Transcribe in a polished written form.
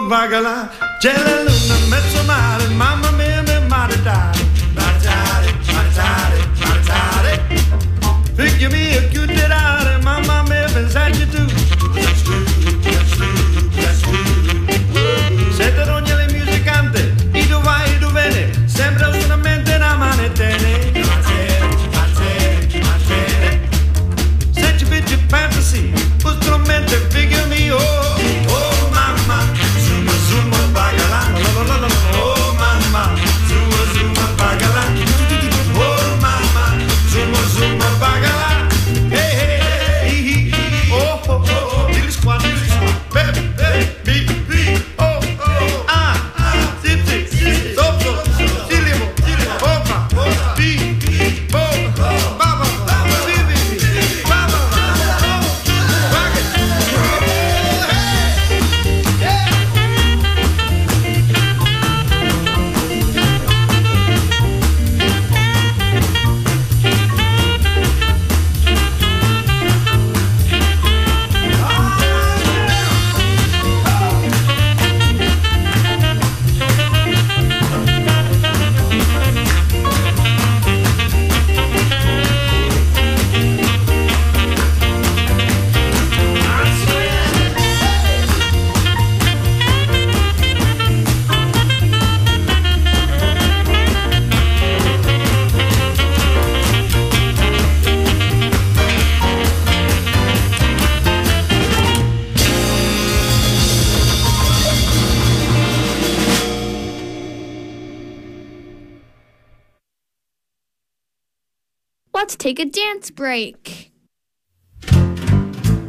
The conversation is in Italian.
bagala, c'è la luna in mezzo mare, mamma mia mi maritare, maritare, figli mio chiuderare, mamma mia pensarci tu, that's true, sette rogne le musicante, i dove vai, i dove viene, sembra solamente una manettene, se ci vedi fantasy, un strumento figli mio, oh mamma, zuma bagala, oh mamma, zuma bagala, oh mamma, zuma bagala, hey hey, oh oh oh, dilly squat, baby, baby, oh oh, zip, stop, dilimo, opa, bi, baba, bibi, baba, Let's take a dance break.